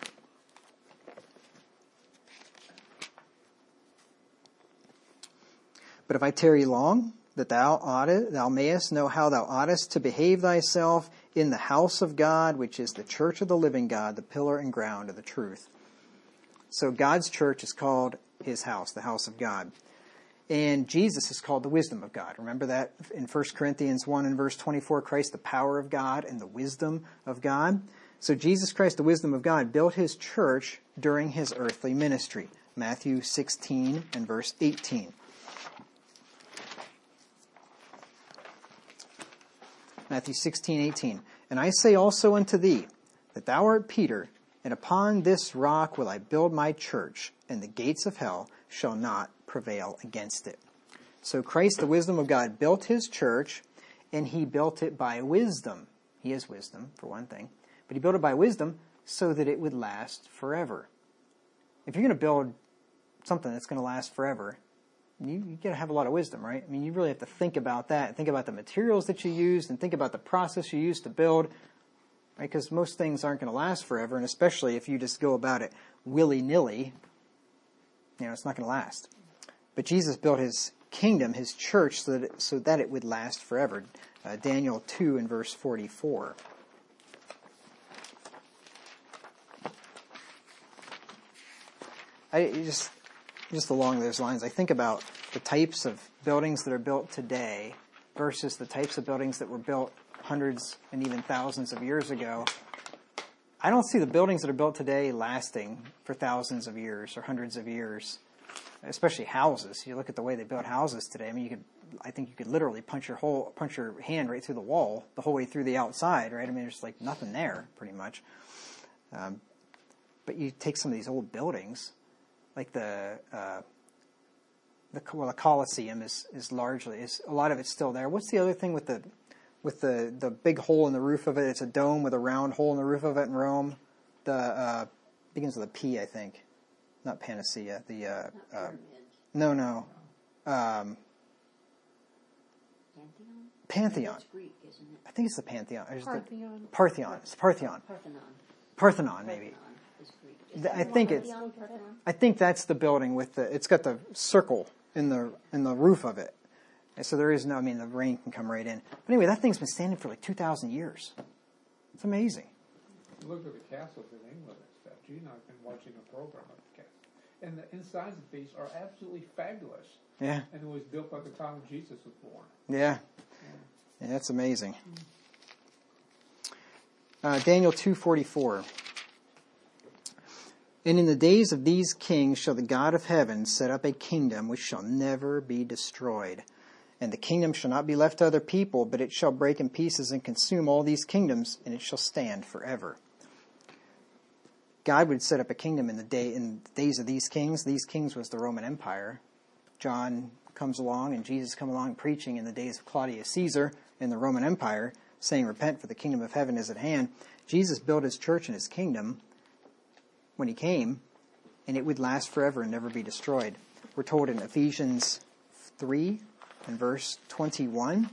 "But if I tarry long, that thou mayest know how thou oughtest to behave thyself in the house of God, which is the church of the living God, the pillar and ground of the truth." So God's church is called His house, the house of God. And Jesus is called the wisdom of God. Remember that in 1 Corinthians 1 and verse 24, Christ, the power of God and the wisdom of God. So Jesus Christ, the wisdom of God, built His church during His earthly ministry. Matthew 16 and verse 18. Matthew 16:18. And I say also unto thee, that thou art Peter, and upon this rock will I build my church, and the gates of hell shall not prevail against it. So Christ, the wisdom of God, built his church, and he built it by wisdom. He is wisdom, for one thing. But he built it by wisdom so that it would last forever. If you're going to build something that's going to last forever, you got to have a lot of wisdom, right? I mean, you really have to think about that, think about the materials that you used, and think about the process you used to build, right? Because most things aren't going to last forever, and especially if you just go about it willy-nilly, it's not going to last. But Jesus built his kingdom, his church, so that it would last forever. Daniel 2 and verse 44. Just along those lines, I think about the types of buildings that are built today versus the types of buildings that were built hundreds and even thousands of years ago. I don't see the buildings that are built today lasting for thousands of years or hundreds of years, especially houses. You look at the way they build houses today. I mean, I think you could literally punch your hand right through the wall the whole way through the outside, right? I mean, there's like nothing there, pretty much. But you take some of these old buildings, like the Colosseum is a lot of it's still there. What's the other thing with the big hole in the roof of it? It's a dome with a round hole in the roof of it in Rome. The begins with a P, I think. Not Panacea. No. Pantheon. That's Greek, isn't it? I think it's the Pantheon. Parthenon. Parthenon. It's Parthenon. Parthenon Maybe. Is Greek. I think that's the building with it's got the circle in the roof of it. And so there is the rain can come right in. But anyway, that thing's been standing for like 2,000 years. It's amazing. Look at the castles in England and stuff. Gina, I've been watching a program of the castles. And the insides of these are absolutely fabulous. Yeah. And it was built by the time Jesus was born. Yeah. Yeah, that's amazing. Daniel 2:44. And in the days of these kings shall the God of heaven set up a kingdom which shall never be destroyed. And the kingdom shall not be left to other people, but it shall break in pieces and consume all these kingdoms, and it shall stand forever. God would set up a kingdom in the days of these kings. These kings was the Roman Empire. John comes along and Jesus come along preaching in the days of Claudius Caesar in the Roman Empire, saying, repent, for the kingdom of heaven is at hand. Jesus built his church and his kingdom when he came, and it would last forever and never be destroyed. We're told in Ephesians 3 and verse 21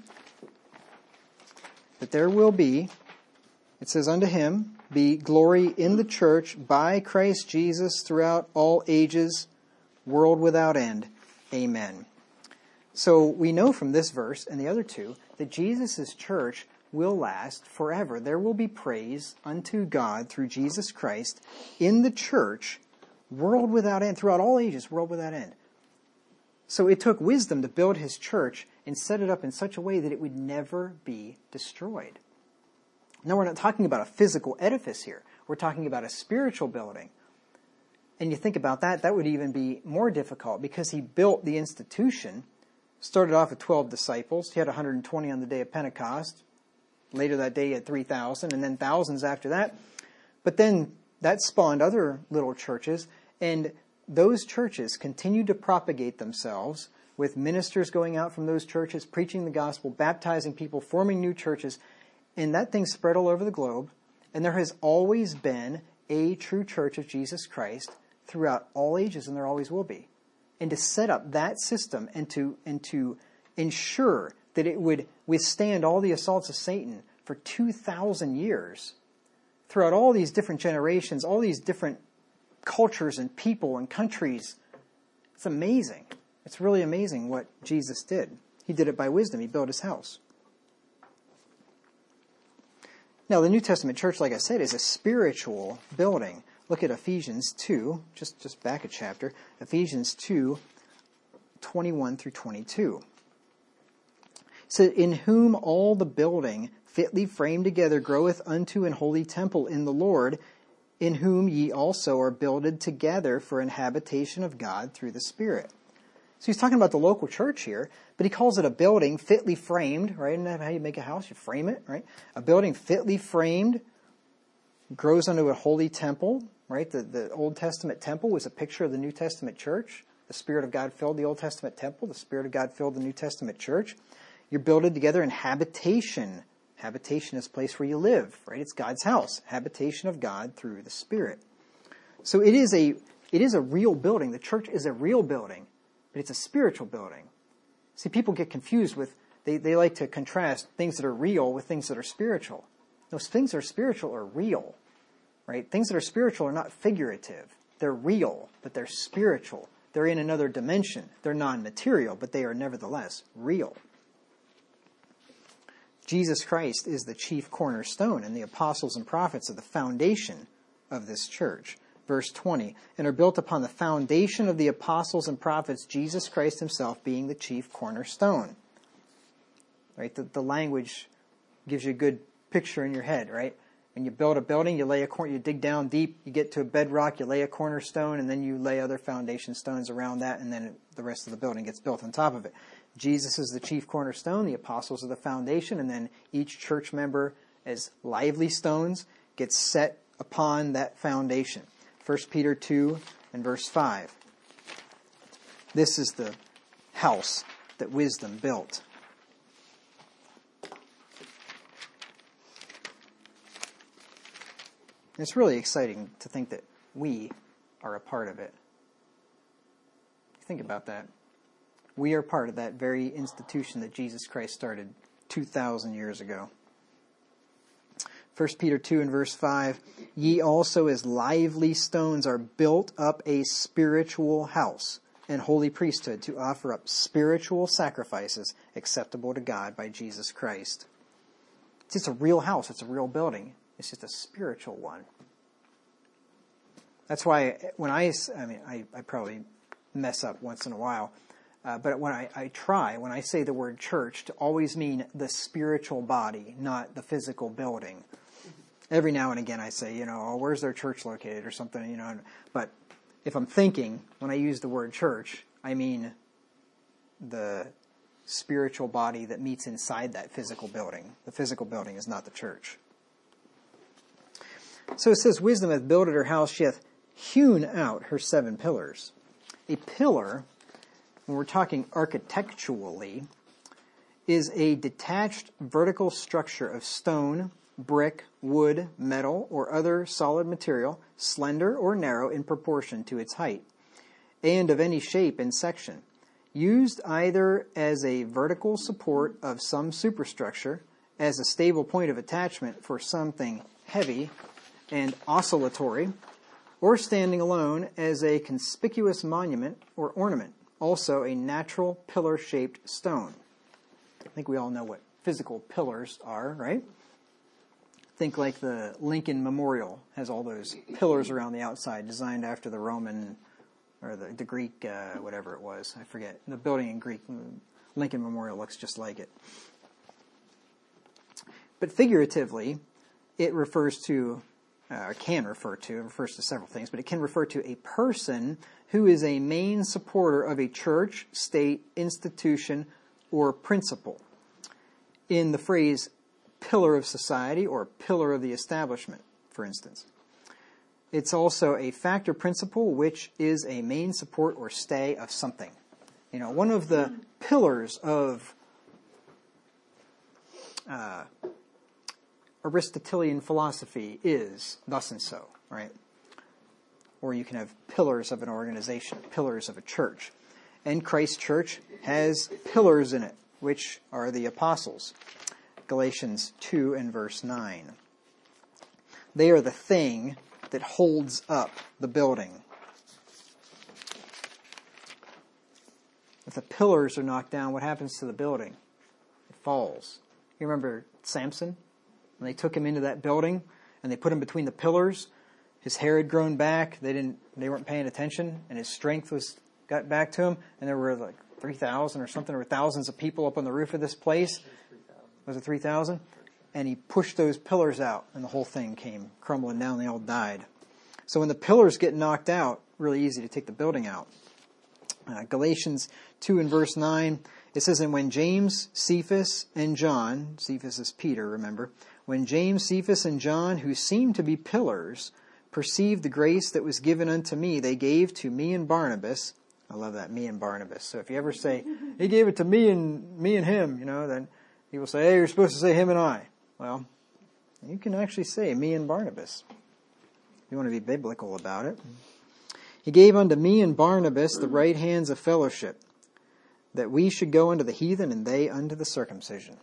that there will be, it says, unto him be glory in the church by Christ Jesus throughout all ages, world without end. Amen. So we know from this verse and the other two that Jesus' church will last forever. There will be praise unto God through Jesus Christ in the church, world without end, throughout all ages, world without end. So it took wisdom to build his church and set it up in such a way that it would never be destroyed. Now, we're not talking about a physical edifice here. We're talking about a spiritual building. And you think about that, that would even be more difficult because he built the institution, started off with 12 disciples. He had 120 on the day of Pentecost. Later that day he had 3,000 and then thousands after that. But then that spawned other little churches, and those churches continued to propagate themselves with ministers going out from those churches, preaching the gospel, baptizing people, forming new churches. And that thing spread all over the globe. And there has always been a true church of Jesus Christ throughout all ages, and there always will be. And to set up that system and to ensure that it would withstand all the assaults of Satan for 2,000 years, throughout all these different generations, all these different cultures and people and countries, it's amazing. It's really amazing what Jesus did. He did it by wisdom. He built his house. Now, the New Testament church, like I said, is a spiritual building. Look at Ephesians 2, just back a chapter, Ephesians 2, 21 through 22. So, in whom all the building fitly framed together groweth unto an holy temple in the Lord, in whom ye also are builded together for an habitation of God through the Spirit. So he's talking about the local church here, but he calls it a building fitly framed, right? Isn't that how you make a house? You frame it, right? A building fitly framed grows unto a holy temple, right? The Old Testament temple was a picture of the New Testament church. The Spirit of God filled the Old Testament temple. The Spirit of God filled the New Testament church. You're builded together in habitation. Habitation is a place where you live, right? It's God's house. Habitation of God through the Spirit. So it is a real building. The church is a real building, but it's a spiritual building. See, people get confused with, they like to contrast things that are real with things that are spiritual. Those things that are spiritual are real, right? Things that are spiritual are not figurative. They're real, but they're spiritual. They're in another dimension. They're non-material, but they are nevertheless real. Jesus Christ is the chief cornerstone, and the apostles and prophets are the foundation of this church. Verse 20, and are built upon the foundation of the apostles and prophets, Jesus Christ himself being the chief cornerstone. Right? The language gives you a good picture in your head, right? When you build a building, you dig down deep, you get to a bedrock, you lay a cornerstone, and then you lay other foundation stones around that, and then the rest of the building gets built on top of it. Jesus is the chief cornerstone, the apostles are the foundation, and then each church member as lively stones gets set upon that foundation. 1 Peter 2 and verse 5. This is the house that wisdom built. It's really exciting to think that we are a part of it. Think about that. We are part of that very institution that Jesus Christ started 2,000 years ago. 1 Peter 2 and verse 5, ye also as lively stones are built up a spiritual house and holy priesthood to offer up spiritual sacrifices acceptable to God by Jesus Christ. It's just a real house. It's a real building. It's just a spiritual one. That's why when I probably mess up once in a while, but when I say the word church, to always mean the spiritual body, not the physical building. Every now and again I say, where's their church located or something, but if I'm thinking, when I use the word church, I mean the spiritual body that meets inside that physical building. The physical building is not the church. So it says, wisdom hath builded her house, she hath hewn out her 7 pillars. A pillar, when we're talking architecturally, is a detached vertical structure of stone, brick, wood, metal, or other solid material, slender or narrow in proportion to its height, and of any shape and section, used either as a vertical support of some superstructure, as a stable point of attachment for something heavy and oscillatory, or standing alone as a conspicuous monument or ornament, also a natural pillar-shaped stone. I think we all know what physical pillars are, right? Think like the Lincoln Memorial has all those pillars around the outside designed after the Roman or the Greek, whatever it was. I forget. The building in Greek, Lincoln Memorial looks just like it. But figuratively, it refers to, it refers to several things, but it can refer to a person who is a main supporter of a church, state, institution, or principle. In the phrase pillar of society or pillar of the establishment, for instance. It's also a factor principle, which is a main support or stay of something. One of the pillars of Aristotelian philosophy is thus and so, right? Or you can have pillars of an organization, pillars of a church. And Christ's church has pillars in it, which are the apostles. Galatians 2 and verse 9. They are the thing that holds up the building. If the pillars are knocked down, what happens to the building? It falls. You remember Samson? When they took him into that building and they put him between the pillars, his hair had grown back, they weren't paying attention, and his strength got back to him, and there were like 3,000 or something, or thousands of people up on the roof of this place. Was it 3,000? And he pushed those pillars out, and the whole thing came crumbling down. They all died. So when the pillars get knocked out, really easy to take the building out. Galatians 2 and verse 9, it says, and when James, Cephas, and John, Cephas is Peter, remember, when James, Cephas, and John, who seemed to be pillars, perceived the grace that was given unto me, they gave to me and Barnabas. I love that, me and Barnabas. So if you ever say, he gave it to me and him, then he will say, hey, you're supposed to say him and I. Well, you can actually say me and Barnabas. You want to be biblical about it. He gave unto me and Barnabas the right hands of fellowship, that we should go unto the heathen and they unto the circumcision.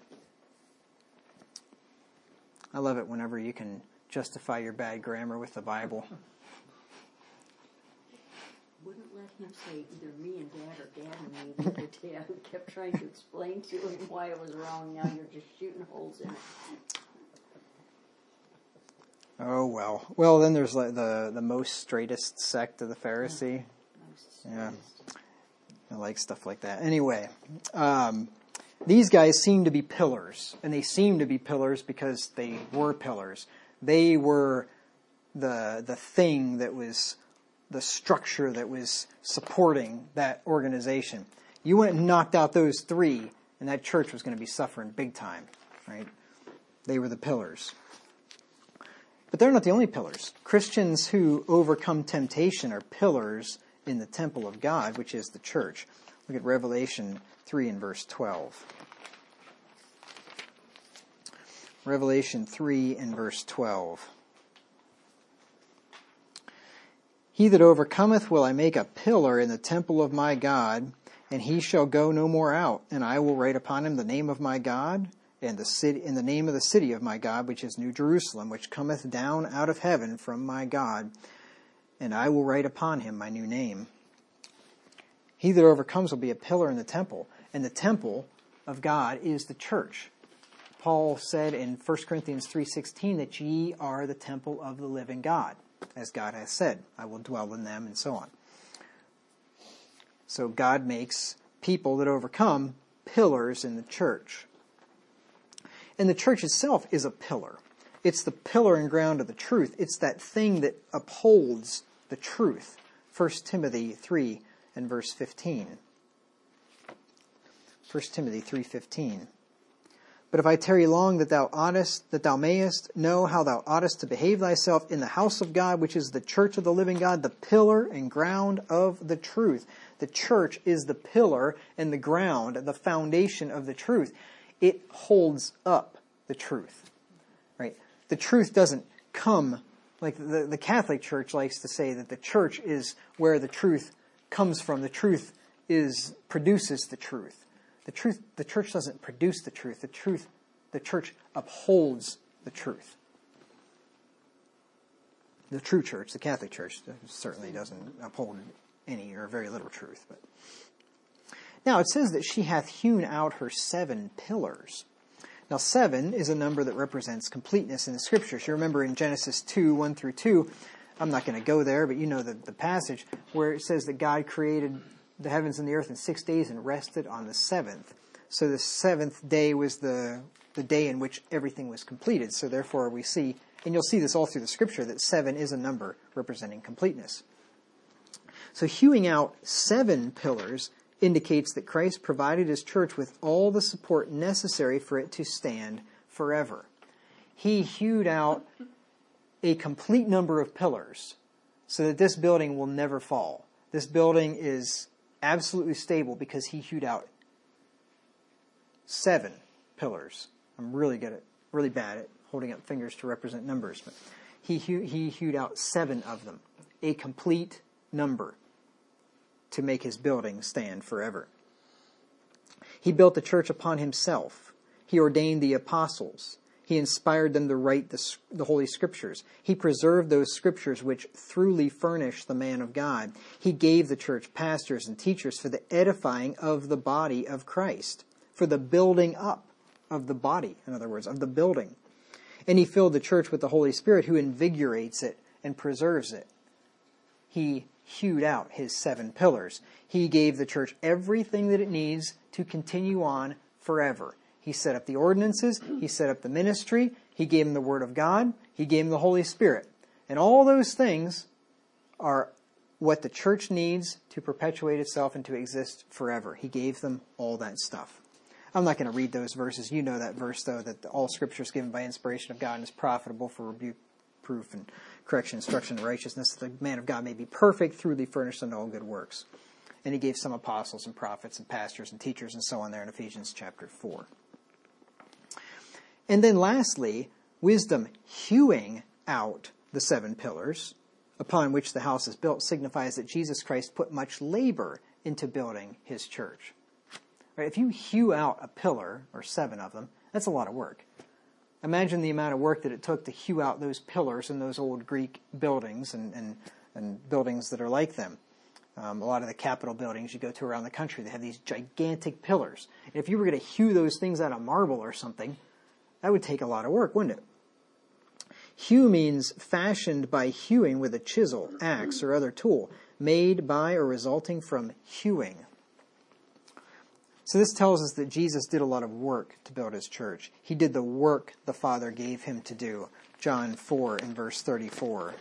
I love it whenever you can justify your bad grammar with the Bible. Wouldn't let him say either me and Dad or Dad and me the other day. I kept trying to explain to him why it was wrong. Now you're just shooting holes in it. Oh, well. Well, then there's like the most straightest sect of the Pharisee. Yeah. I like stuff like that. Anyway, these guys seem to be pillars. And they seem to be pillars because they were pillars. They were the thing that was the structure that was supporting that organization. You went and knocked out those three, and that church was going to be suffering big time, right? They were the pillars. But they're not the only pillars. Christians who overcome temptation are pillars in the temple of God, which is the church. Look at Revelation 3 and verse 12. Revelation 3 and verse 12. He that overcometh will I make a pillar in the temple of my God, and he shall go no more out. And I will write upon him the name of my God, and the name of the city of my God, which is New Jerusalem, which cometh down out of heaven from my God. And I will write upon him my new name. He that overcomes will be a pillar in the temple, and the temple of God is the church. Paul said in 1 Corinthians 3:16 that ye are the temple of the living God, as God has said, I will dwell in them, and so on. So God makes people that overcome pillars in the church. And the church itself is a pillar. It's the pillar and ground of the truth. It's that thing that upholds the truth. 1 Timothy 3 and verse 15. 1 Timothy 3:15. But if I tarry long, that thou mayest know how thou oughtest to behave thyself in the house of God, which is the church of the living God, the pillar and ground of the truth. The church is the pillar and the ground, the foundation of the truth. It holds up the truth, right? The truth doesn't come, like the Catholic Church likes to say that the church is where the truth comes from. The truth produces the truth. The church doesn't produce the truth. The church upholds the truth. The true church, the Catholic Church, certainly doesn't uphold any or very little truth. But now it says that she hath hewn out her 7 pillars. Now 7 is a number that represents completeness in the Scriptures. You remember in Genesis 2, 1 through 2, I'm not going to go there, but you know the passage where it says that God created the heavens and the earth in 6 days and rested on the 7th. So the 7th day was the day in which everything was completed. So therefore we see, and you'll see this all through the Scripture, that 7 is a number representing completeness. So hewing out 7 pillars indicates that Christ provided his church with all the support necessary for it to stand forever. He hewed out a complete number of pillars so that this building will never fall. This building is absolutely stable because he hewed out 7 pillars. I'm really bad at holding up fingers to represent numbers, but he hewed out 7 of them, a complete number, to make his building stand forever. He built the church upon himself. He ordained the apostles. He inspired them to write the Holy Scriptures. He preserved those Scriptures which throughly furnish the man of God. He gave the church pastors and teachers for the edifying of the body of Christ, for the building up of the body, in other words, of the building. And he filled the church with the Holy Spirit, who invigorates it and preserves it. He hewed out his 7 pillars. He gave the church everything that it needs to continue on forever. He set up the ordinances. He set up the ministry. He gave them the Word of God. He gave them the Holy Spirit. And all those things are what the church needs to perpetuate itself and to exist forever. He gave them all that stuff. I'm not going to read those verses. You know that verse, though, that all Scripture is given by inspiration of God and is profitable for rebuke, proof, and correction, instruction, and righteousness, that the man of God may be perfect, thoroughly furnished unto all good works. And he gave some apostles and prophets and pastors and teachers and so on there in Ephesians chapter 4. And then lastly, wisdom hewing out the 7 pillars upon which the house is built signifies that Jesus Christ put much labor into building his church. Right? If you hew out a pillar, or 7 of them, that's a lot of work. Imagine the amount of work that it took to hew out those pillars in those old Greek buildings and buildings that are like them. A lot of the Capitol buildings you go to around the country, they have these gigantic pillars. And if you were going to hew those things out of marble or something, that would take a lot of work, wouldn't it? Hew means fashioned by hewing with a chisel, axe, or other tool, made by or resulting from hewing. So this tells us that Jesus did a lot of work to build his church. He did the work the Father gave him to do. John 4 in verse 34.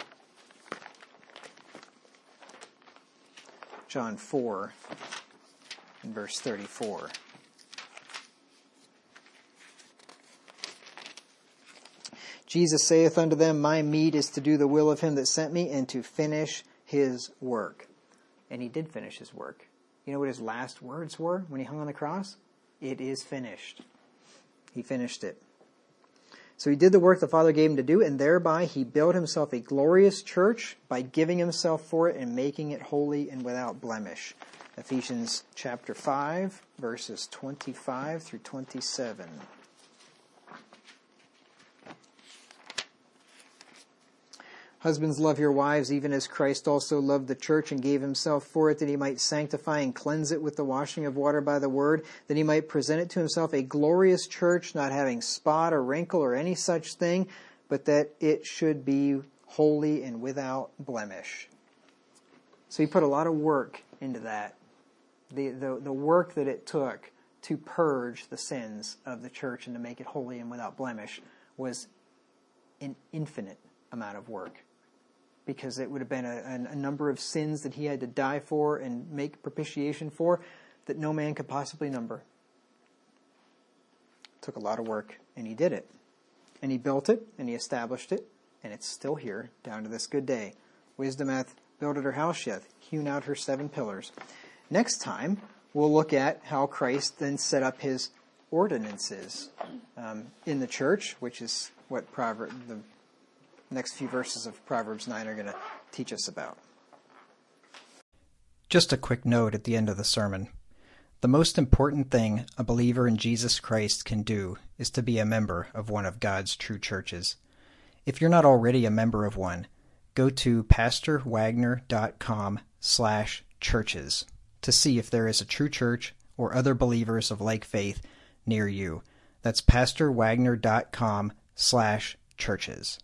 John 4 in verse 34. Jesus saith unto them, My meat is to do the will of him that sent me, and to finish his work. And he did finish his work. You know what his last words were when he hung on the cross? It is finished. He finished it. So he did the work the Father gave him to do, and thereby he built himself a glorious church by giving himself for it and making it holy and without blemish. Ephesians chapter 5, verses 25 through 27. Husbands, love your wives, even as Christ also loved the church and gave himself for it, that he might sanctify and cleanse it with the washing of water by the word, that he might present it to himself a glorious church, not having spot or wrinkle or any such thing, but that it should be holy and without blemish. So he put a lot of work into that. The work that it took to purge the sins of the church and to make it holy and without blemish was an infinite amount of work. Because it would have been a number of sins that he had to die for and make propitiation for that no man could possibly number. It took a lot of work, and he did it. And he built it, and he established it, and it's still here down to this good day. Wisdom hath builded her house, she hath hewn out her 7 pillars. Next time, we'll look at how Christ then set up his ordinances in the church, which is what the next few verses of Proverbs 9 are going to teach us about. Just a quick note at the end of the sermon. The most important thing a believer in Jesus Christ can do is to be a member of one of God's true churches. If you're not already a member of one, go to pastorwagner.com/churches to see if there is a true church or other believers of like faith near you. That's pastorwagner.com/churches.